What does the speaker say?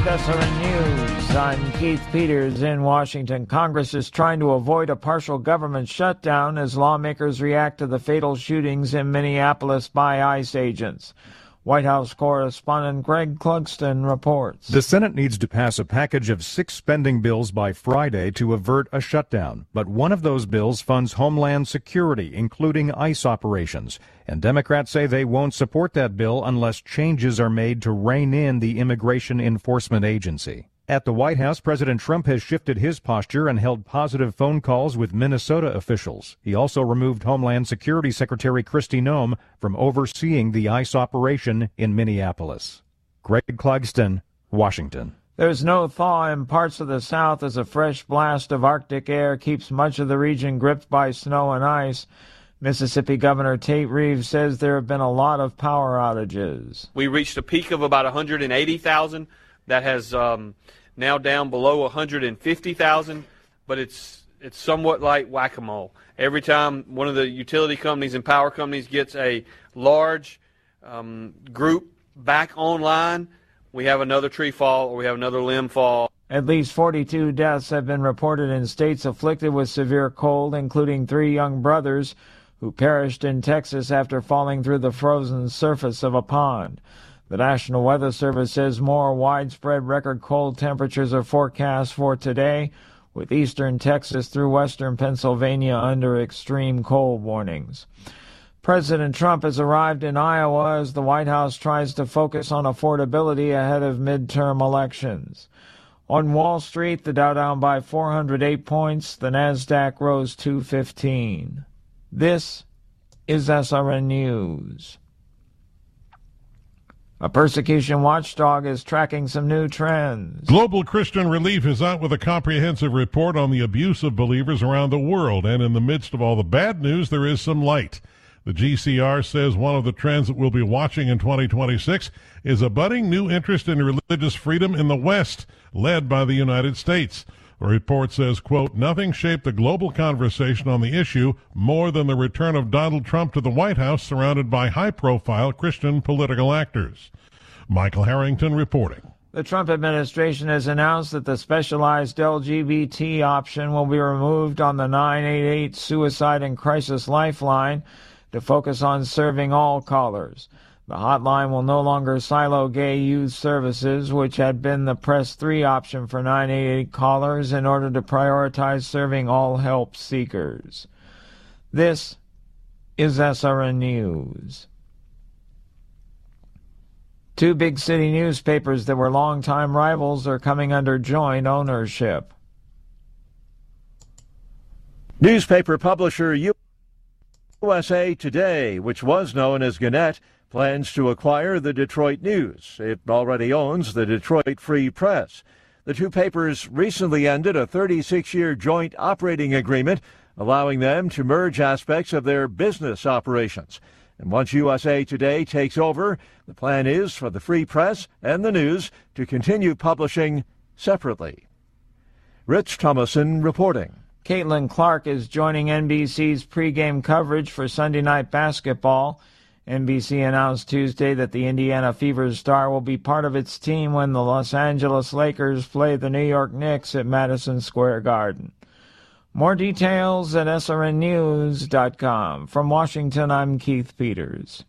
SRN News. I'm Keith Peters in Washington. Congress is trying to avoid a partial government shutdown as lawmakers react to the fatal shootings in Minneapolis by ICE agents. White House correspondent Greg Clugston reports. The Senate needs to pass a package of 6 spending bills by Friday to avert a shutdown. But one of those bills funds Homeland Security, including ICE operations. And Democrats say they won't support that bill unless changes are made to rein in the Immigration Enforcement Agency. At the White House, President Trump has shifted his posture and held positive phone calls with Minnesota officials. He also removed Homeland Security Secretary Kristi Noem from overseeing the ICE operation in Minneapolis. Greg Clugston, Washington. There's no thaw in parts of the South as a fresh blast of Arctic air keeps much of the region gripped by snow and ice. Mississippi Governor Tate Reeves says there have been a lot of power outages. We reached a peak of about 180,000. That has now down below 150,000, but it's somewhat like whack-a-mole. Every time one of the utility companies and power companies gets a large group back online, we have another tree fall or we have another limb fall. At least 42 deaths have been reported in states afflicted with severe cold, including 3 young brothers who perished in Texas after falling through the frozen surface of a pond. The National Weather Service says more widespread record cold temperatures are forecast for today, with eastern Texas through western Pennsylvania under extreme cold warnings. President Trump has arrived in Iowa as the White House tries to focus on affordability ahead of midterm elections. On Wall Street, the Dow down by 408 points, the Nasdaq rose 215. This is SRN News. A persecution watchdog is tracking some new trends. Global Christian Relief is out with a comprehensive report on the abuse of believers around the world, and in the midst of all the bad news, there is some light. The GCR says one of the trends that we'll be watching in 2026 is a budding new interest in religious freedom in the West, led by the United States. The report says, quote, nothing shaped the global conversation on the issue more than the return of Donald Trump to the White House surrounded by high-profile Christian political actors. Michael Harrington reporting. The Trump administration has announced that the specialized LGBT option will be removed on the 988 Suicide and Crisis Lifeline to focus on serving all callers. The hotline will no longer silo gay youth services, which had been the Press 3 option for 988 callers in order to prioritize serving all help seekers. This is SRN News. 2 big city newspapers that were longtime rivals are coming under joint ownership. Newspaper publisher USA Today, which was known as Gannett, plans to acquire the Detroit News. It already owns the Detroit Free Press. The 2 papers recently ended a 36-year joint operating agreement, allowing them to merge aspects of their business operations. And once USA Today takes over, the plan is for the Free Press and the News to continue publishing separately. Rich Thomason reporting. Caitlin Clark is joining NBC's pregame coverage for Sunday Night Basketball. NBC announced Tuesday that the Indiana Fever star will be part of its team when the Los Angeles Lakers play the New York Knicks at Madison Square Garden. More details at srnnews.com. From Washington, I'm Keith Peters.